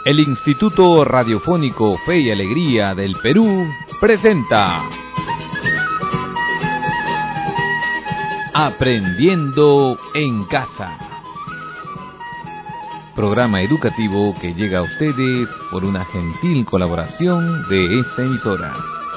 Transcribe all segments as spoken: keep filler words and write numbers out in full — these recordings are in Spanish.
El Instituto Radiofónico Fe y Alegría del Perú presenta Aprendiendo en Casa. Programa educativo que llega a ustedes por una gentil colaboración de esta emisora.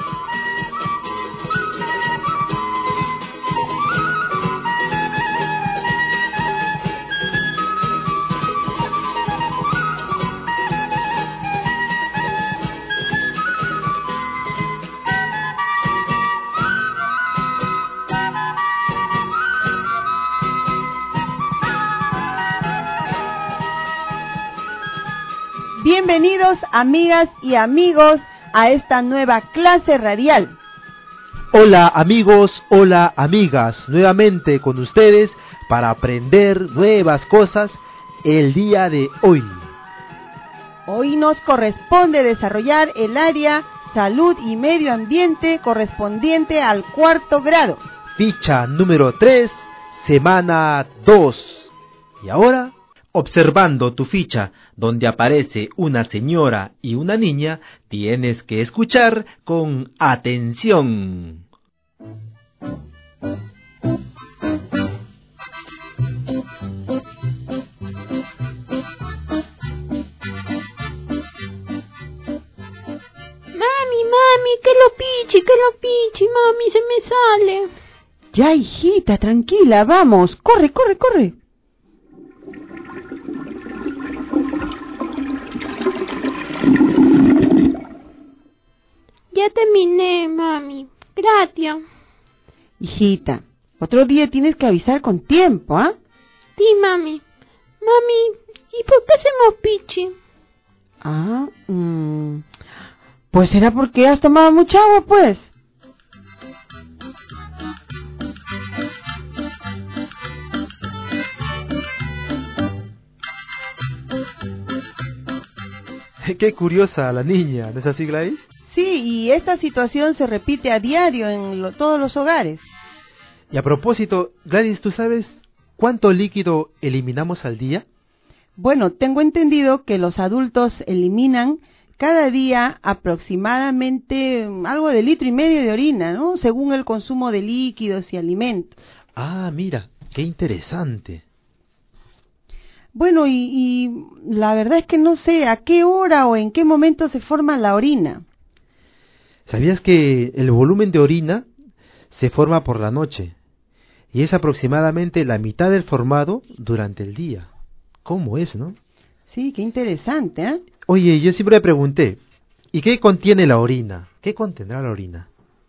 Bienvenidos, amigas y amigos, a esta nueva clase radial. Hola amigos, hola amigas, nuevamente con ustedes para aprender nuevas cosas el día de hoy. Hoy nos corresponde desarrollar el área Salud y Medio Ambiente correspondiente al cuarto grado. Ficha número tres, semana dos. Y ahora, observando tu ficha donde aparece una señora y una niña, tienes que escuchar con atención. Mami, mami, que lo pichi, que lo pichi, mami, se me sale. Ya, hijita, tranquila, vamos, corre, corre, corre. Ya terminé, mami. Gracias. Hijita, otro día tienes que avisar con tiempo, ¿ah? ¿eh? Sí, mami. Mami, ¿y por qué hacemos pichi? Ah, mmm, pues será porque has tomado mucha agua, pues. Qué curiosa la niña, ¿no es así, Gladys? Sí, y esta situación se repite a diario en lo, todos los hogares. Y a propósito, Gladys, ¿tú sabes cuánto líquido eliminamos al día? Bueno, tengo entendido que los adultos eliminan cada día aproximadamente algo de litro y medio de orina, ¿no? Según el consumo de líquidos y alimentos. Ah, mira, qué interesante. Bueno, y, y la verdad es que no sé a qué hora o en qué momento se forma la orina. ¿Sabías que el volumen de orina se forma por la noche? Y es aproximadamente la mitad del formado durante el día. ¿Cómo es, no? Sí, qué interesante, ¿eh? Oye, yo siempre me pregunté, ¿y qué contiene la orina? ¿Qué contendrá la orina?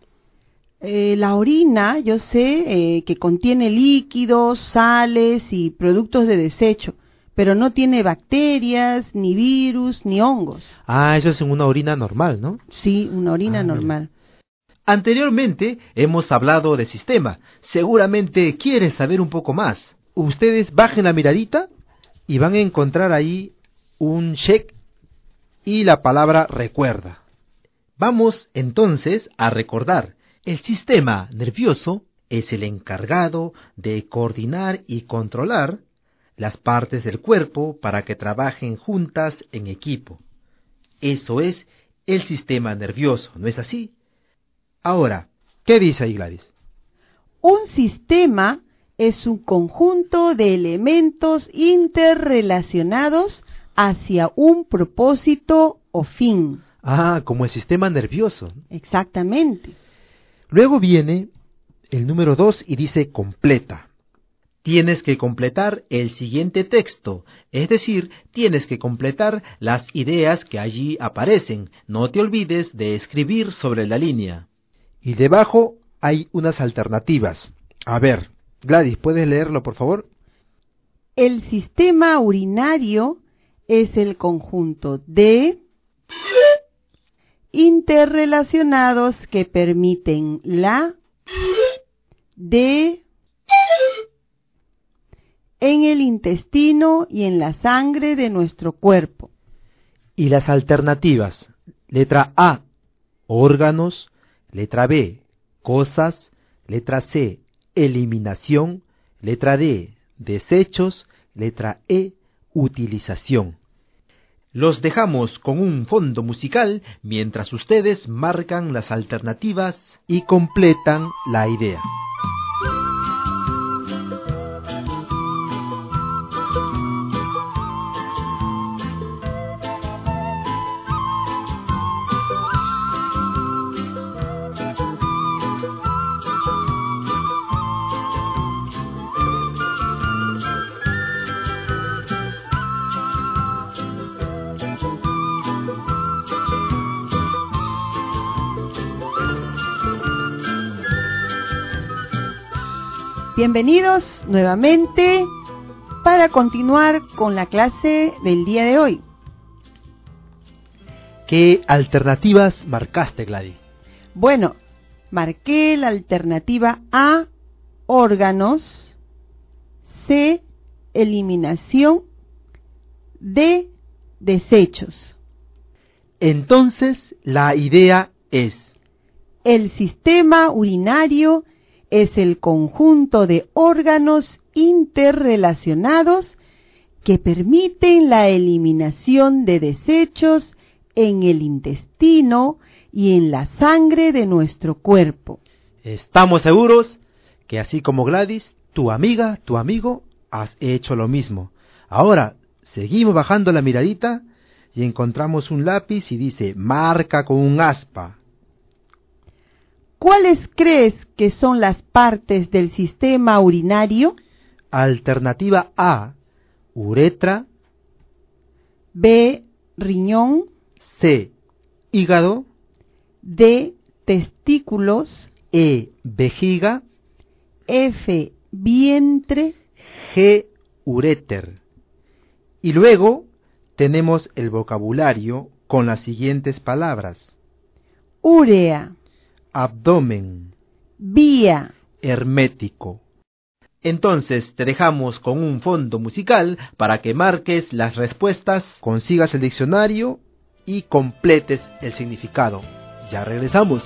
Eh, la orina, yo sé eh, que contiene líquidos, sales y productos de desecho, pero no tiene bacterias, ni virus, ni hongos. Ah, eso es en una orina normal, ¿no? Sí, una orina ah, normal. Anteriormente hemos hablado de sistema. Seguramente quieres saber un poco más. Ustedes bajen la miradita y van a encontrar ahí un check y la palabra recuerda. Vamos entonces a recordar. El sistema nervioso es el encargado de coordinar y controlar las partes del cuerpo para que trabajen juntas en equipo. Eso es el sistema nervioso, ¿no es así? Ahora, ¿qué dice ahí, Gladys? Un sistema es un conjunto de elementos interrelacionados hacia un propósito o fin. Ah, como el sistema nervioso. Exactamente. Luego viene el número dos y dice completa. Tienes que completar el siguiente texto, es decir, tienes que completar las ideas que allí aparecen. No te olvides de escribir sobre la línea. Y debajo hay unas alternativas. A ver, Gladys, ¿puedes leerlo, por favor? El sistema urinario es el conjunto de interrelacionados que permiten la de en el intestino y en la sangre de nuestro cuerpo. Y las alternativas. Letra A, órganos. Letra B, cosas. Letra C, eliminación. Letra D, desechos. Letra E, utilización. Los dejamos con un fondo musical mientras ustedes marcan las alternativas y completan la idea. Bienvenidos nuevamente para continuar con la clase del día de hoy. ¿Qué alternativas marcaste, Gladys? Bueno, marqué la alternativa A, órganos, C, eliminación, D, desechos. Entonces, la idea es: el sistema urinario es el conjunto de órganos interrelacionados que permiten la eliminación de desechos en el intestino y en la sangre de nuestro cuerpo. Estamos seguros que así como Gladys, tu amiga, tu amigo, has hecho lo mismo. Ahora, seguimos bajando la miradita y encontramos un lápiz y dice: marca con un aspa. ¿Cuáles crees que son las partes del sistema urinario? Alternativa A, uretra. B, riñón. C, hígado. D, testículos. E, vejiga. F, vientre. G, uréter. Y luego tenemos el vocabulario con las siguientes palabras: úrea, abdomen, vía, hermético. Entonces te dejamos con un fondo musical para que marques las respuestas, consigas el diccionario y completes el significado. Ya regresamos.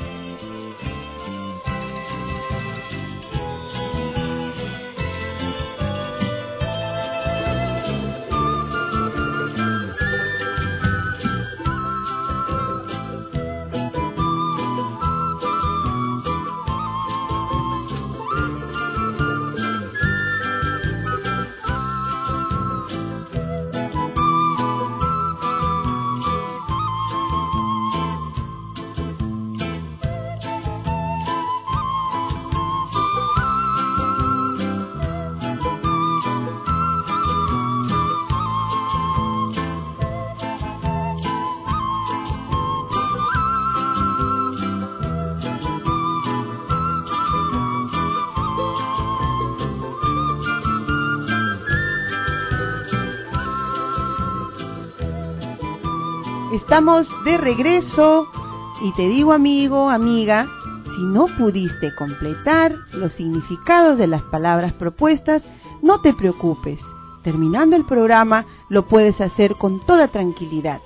Estamos de regreso y te digo, amigo, amiga, si no pudiste completar los significados de las palabras propuestas, no te preocupes. Terminando el programa lo puedes hacer con toda tranquilidad.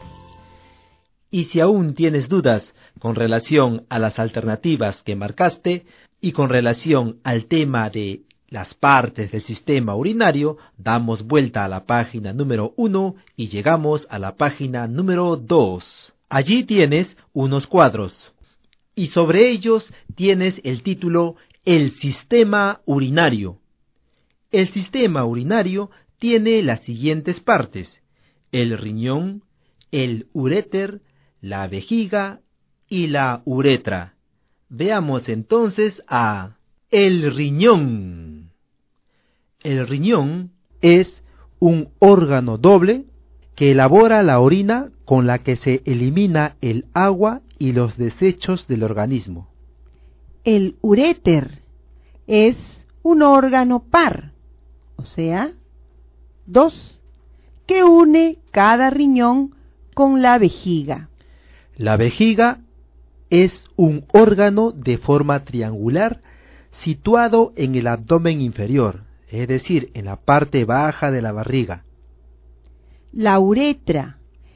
Y si aún tienes dudas con relación a las alternativas que marcaste y con relación al tema de las partes del sistema urinario, damos vuelta a la página número uno y llegamos a la página número dos. Allí tienes unos cuadros y sobre ellos tienes el título El sistema urinario. El sistema urinario tiene las siguientes partes: el riñón, el uréter, la vejiga y la uretra. Veamos entonces a el riñón. El riñón es un órgano doble que elabora la orina con la que se elimina el agua y los desechos del organismo. El uréter es un órgano par, o sea, dos, que une cada riñón con la vejiga. La vejiga es un órgano de forma triangular situado en el abdomen inferior, es decir, en la parte baja de la barriga. La uretra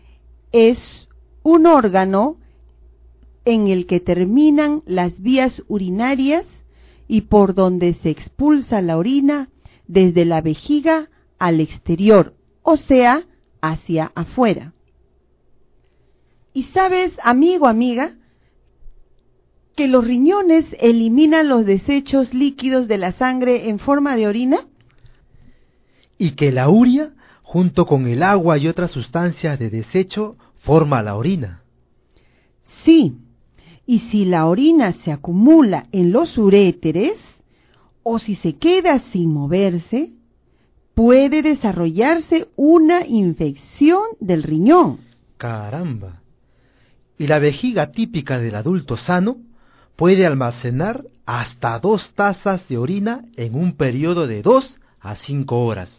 es un órgano en el que terminan las vías urinarias y por donde se expulsa la orina desde la vejiga al exterior, o sea, hacia afuera. ¿Y sabes, amigo, amiga, que los riñones eliminan los desechos líquidos de la sangre en forma de orina? Y que la urea, junto con el agua y otras sustancias de desecho, forma la orina. Sí, y si la orina se acumula en los uréteres, o si se queda sin moverse, puede desarrollarse una infección del riñón. ¡Caramba! Y la vejiga típica del adulto sano puede almacenar hasta dos tazas de orina en un periodo de dos a cinco horas.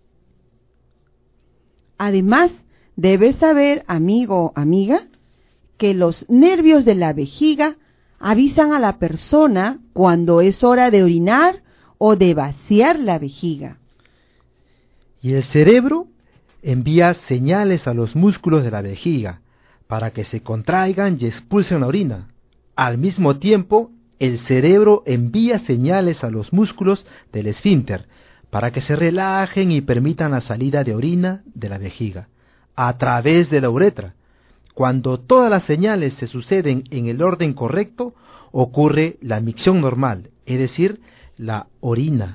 Además, debes saber, amigo o amiga, que los nervios de la vejiga avisan a la persona cuando es hora de orinar o de vaciar la vejiga. Y el cerebro envía señales a los músculos de la vejiga para que se contraigan y expulsen la orina. Al mismo tiempo, el cerebro envía señales a los músculos del esfínter para que se relajen y permitan la salida de orina de la vejiga a través de la uretra. Cuando todas las señales se suceden en el orden correcto, ocurre la micción normal, es decir, la orina.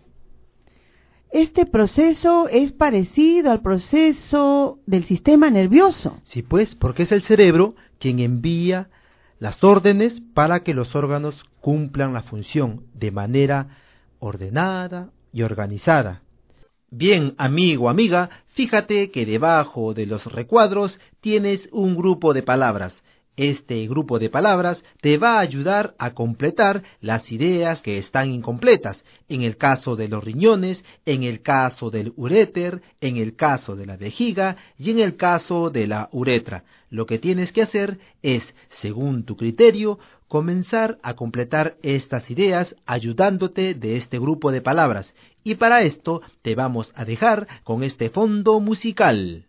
Este proceso es parecido al proceso del sistema nervioso. Sí, pues, porque es el cerebro quien envía las órdenes para que los órganos cumplan la función de manera ordenada y organizada. Bien, amigo, amiga, fíjate que debajo de los recuadros tienes un grupo de palabras. Este grupo de palabras te va a ayudar a completar las ideas que están incompletas, en el caso de los riñones, en el caso del uréter, en el caso de la vejiga y en el caso de la uretra. Lo que tienes que hacer es, según tu criterio, comenzar a completar estas ideas ayudándote de este grupo de palabras. Y para esto te vamos a dejar con este fondo musical.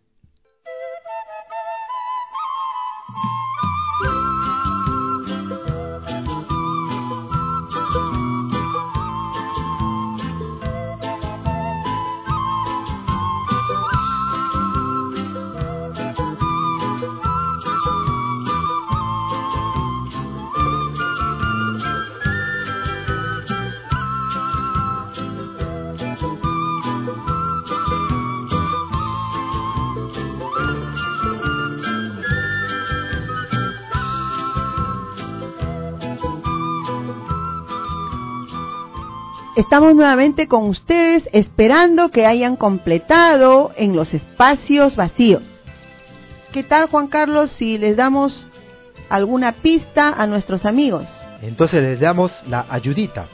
Estamos nuevamente con ustedes esperando que hayan completado en los espacios vacíos. ¿Qué tal, Juan Carlos, si les damos alguna pista a nuestros amigos? Entonces les damos la ayudita.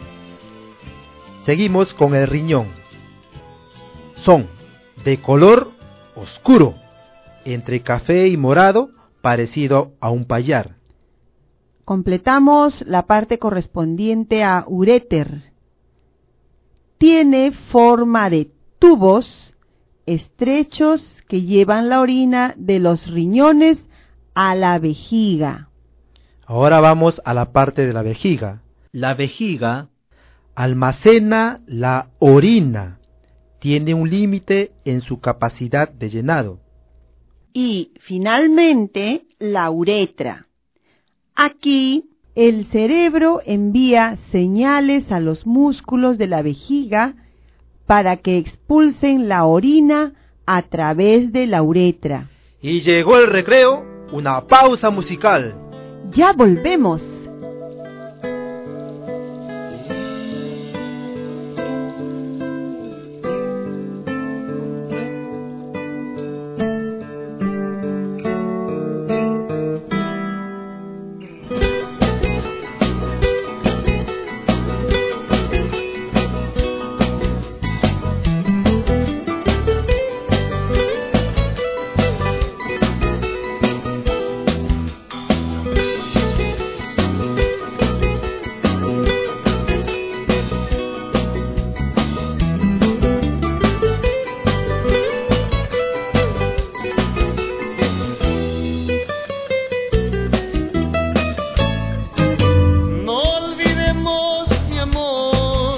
Seguimos con el riñón. Son de color oscuro, entre café y morado, parecido a un payar. Completamos la parte correspondiente a uréter. Tiene forma de tubos estrechos que llevan la orina de los riñones a la vejiga. Ahora vamos a la parte de la vejiga. La vejiga almacena la orina. Tiene un límite en su capacidad de llenado. Y finalmente la uretra. Aquí el cerebro envía señales a los músculos de la vejiga para que expulsen la orina a través de la uretra. Y llegó el recreo, una pausa musical. Ya volvemos.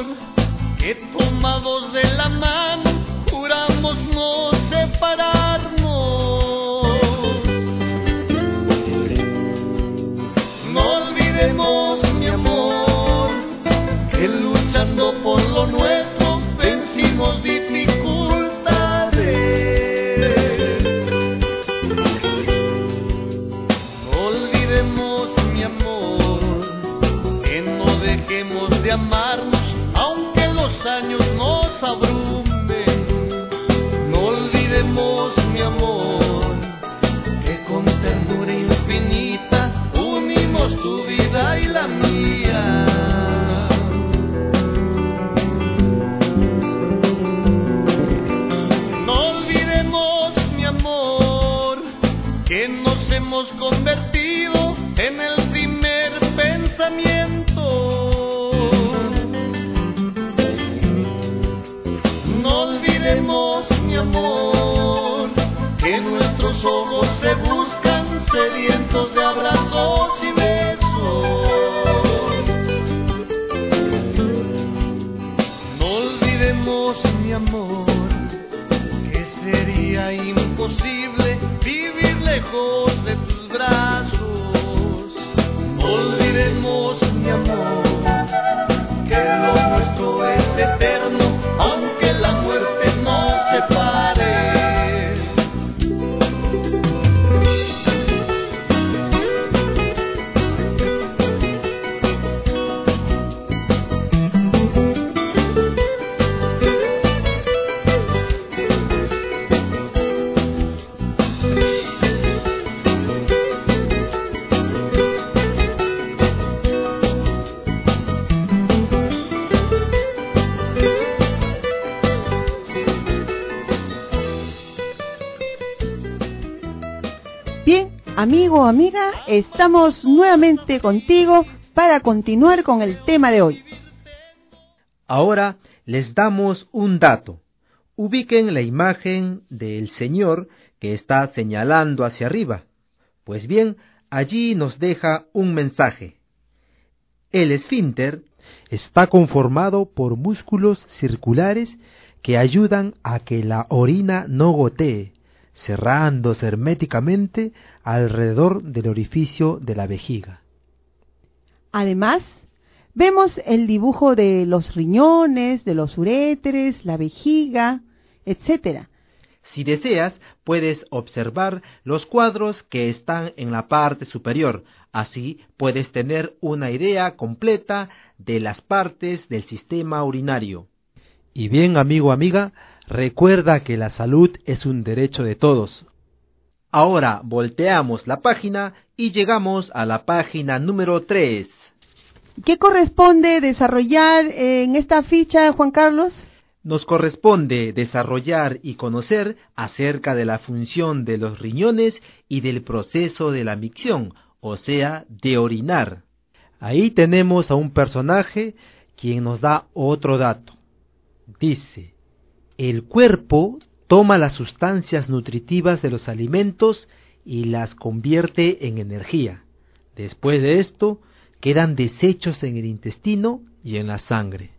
Tomados de la mano, juramos no separarnos. nos abrumen. No olvidemos, mi amor, que con ternura infinita unimos tu vida y la mía. No olvidemos, mi amor, que nos hemos convertido en el primer pensamiento. No olvidemos, mi amor, que nuestros ojos se buscan sedientos de abrazos y besos. No olvidemos, mi amor, que sería imposible vivir lejos de tus brazos. No olvidemos, mi amor, que lo nuestro es eterno, aunque la muerte nos separe. Amigo o amiga, estamos nuevamente contigo para continuar con el tema de hoy. Ahora les damos un dato. Ubiquen la imagen del Señor que está señalando hacia arriba. Pues bien, allí nos deja un mensaje. El esfínter está conformado por músculos circulares que ayudan a que la orina no gotee, cerrándose herméticamente alrededor del orificio de la vejiga. Además, vemos el dibujo de los riñones, de los uréteres, la vejiga, etcétera. Si deseas, puedes observar los cuadros que están en la parte superior. Así puedes tener una idea completa de las partes del sistema urinario. Y bien, amigo, amiga, recuerda que la salud es un derecho de todos. Ahora volteamos la página y llegamos a la página número tres. ¿Qué corresponde desarrollar en esta ficha, Juan Carlos? Nos corresponde desarrollar y conocer acerca de la función de los riñones y del proceso de la micción, o sea, de orinar. Ahí tenemos a un personaje quien nos da otro dato. Dice: el cuerpo toma las sustancias nutritivas de los alimentos y las convierte en energía. Después de esto, quedan desechos en el intestino y en la sangre.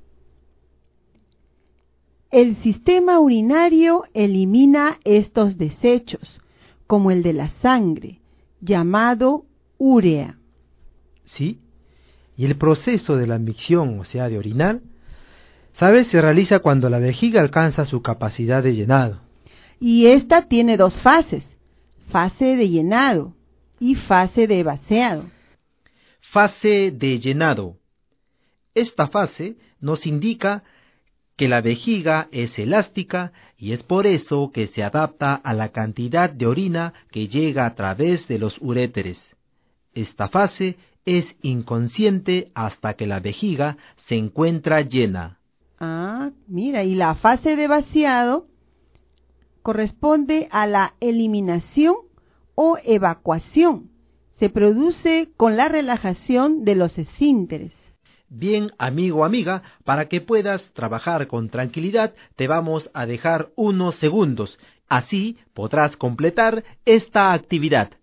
El sistema urinario elimina estos desechos, como el de la sangre, llamado urea. ¿Sí? Y el proceso de la micción, o sea, de orinar, ¿sabes? Se realiza cuando la vejiga alcanza su capacidad de llenado. Y esta tiene dos fases, fase de llenado y fase de vaciado. Fase de llenado. Esta fase nos indica que la vejiga es elástica y es por eso que se adapta a la cantidad de orina que llega a través de los uréteres. Esta fase es inconsciente hasta que la vejiga se encuentra llena. Ah, mira, y la fase de vaciado corresponde a la eliminación o evacuación. Se produce con la relajación de los esfínteres. Bien, amigo o amiga, para que puedas trabajar con tranquilidad, te vamos a dejar unos segundos. Así podrás completar esta actividad.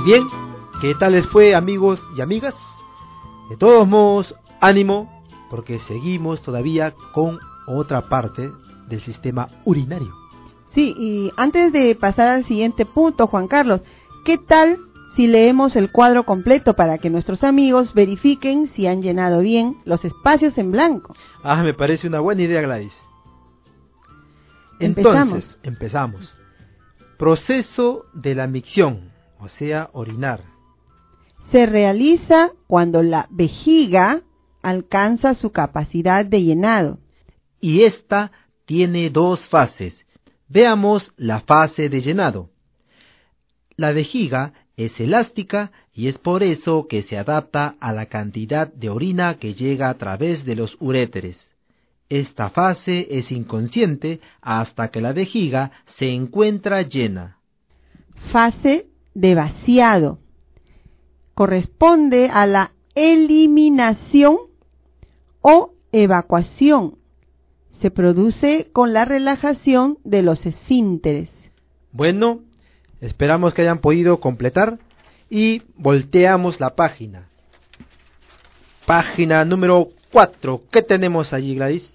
Bien, ¿qué tal les fue, amigos y amigas? De todos modos, ánimo, porque seguimos todavía con otra parte del sistema urinario. Sí, y antes de pasar al siguiente punto, Juan Carlos, ¿qué tal si leemos el cuadro completo para que nuestros amigos verifiquen si han llenado bien los espacios en blanco? Ah, me parece una buena idea, Gladys. Empezamos. Entonces, empezamos. Proceso de la micción, o sea, orinar. Se realiza cuando la vejiga alcanza su capacidad de llenado. Y esta tiene dos fases. Veamos la fase de llenado. La vejiga es elástica y es por eso que se adapta a la cantidad de orina que llega a través de los uréteres. Esta fase es inconsciente hasta que la vejiga se encuentra llena. Fase de vaciado. Corresponde a la eliminación o evacuación. Se produce con la relajación de los esfínteres. Bueno, esperamos que hayan podido completar y volteamos la página. Página número cuatro. ¿Qué tenemos allí, Gladys?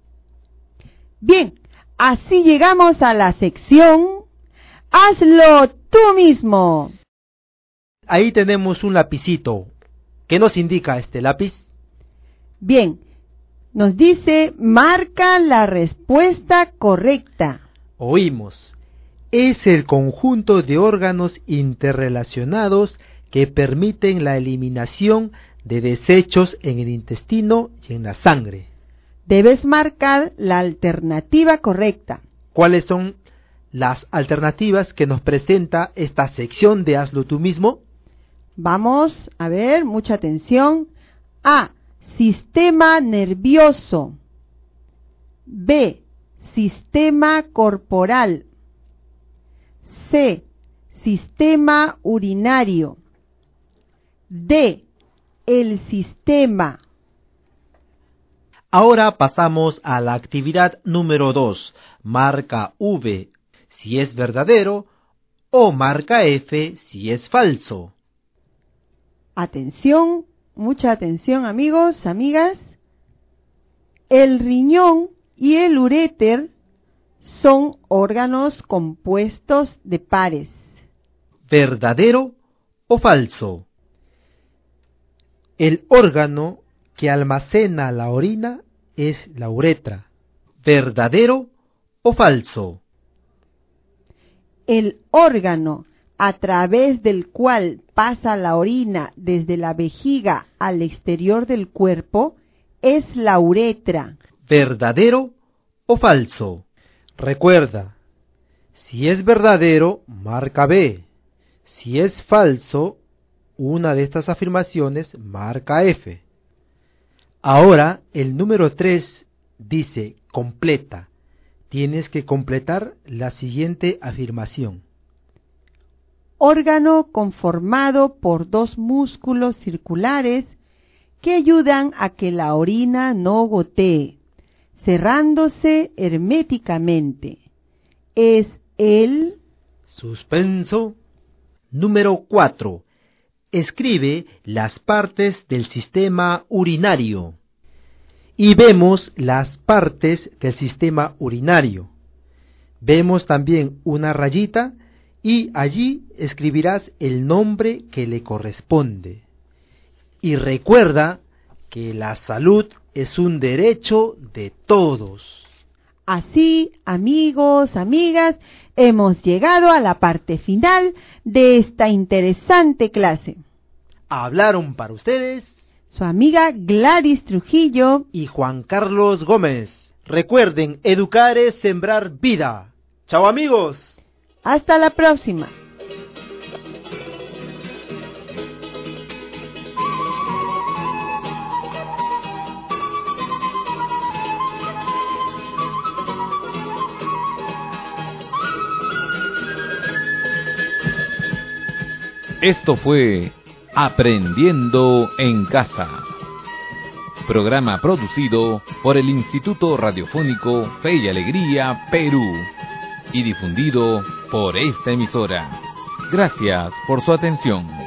Bien, así llegamos a la sección Hazlo tú mismo. Ahí tenemos un lapicito. ¿Qué nos indica este lápiz? Bien, nos dice, marca la respuesta correcta. Oímos. Es el conjunto de órganos interrelacionados que permiten la eliminación de desechos en el intestino y en la sangre. Debes marcar la alternativa correcta. ¿Cuáles son las alternativas que nos presenta esta sección de Hazlo tú mismo? Vamos a ver, mucha atención. A. Sistema nervioso. B. Sistema corporal. C. Sistema urinario. D. El sistema. Ahora pasamos a la actividad número dos. Marca V si es verdadero o marca F si es falso. Atención, mucha atención, amigos, amigas. El riñón y el uréter son órganos compuestos de pares. ¿Verdadero o falso? El órgano que almacena la orina es la uretra. ¿Verdadero o falso? El órgano a través del cual pasa la orina desde la vejiga al exterior del cuerpo es la uretra. ¿Verdadero o falso? Recuerda, si es verdadero, marca B. Si es falso, una de estas afirmaciones marca F. Ahora, el número tres dice completa. Tienes que completar la siguiente afirmación. Órgano conformado por dos músculos circulares que ayudan a que la orina no gotee, cerrándose herméticamente. Es el... Suspenso. Número cuatro. Escribe las partes del sistema urinario. Y vemos las partes del sistema urinario. Vemos también una rayita y allí escribirás el nombre que le corresponde. Y recuerda que la salud es un derecho de todos. Así, amigos, amigas, hemos llegado a la parte final de esta interesante clase. Hablaron para ustedes Su amiga Gladys Trujillo y Juan Carlos Gómez. Recuerden, educar es sembrar vida. ¡Chao, amigos! Hasta la próxima. Esto fue Aprendiendo en Casa, programa producido por el Instituto Radiofónico Fe y Alegría Perú y difundido por esta emisora. Gracias por su atención.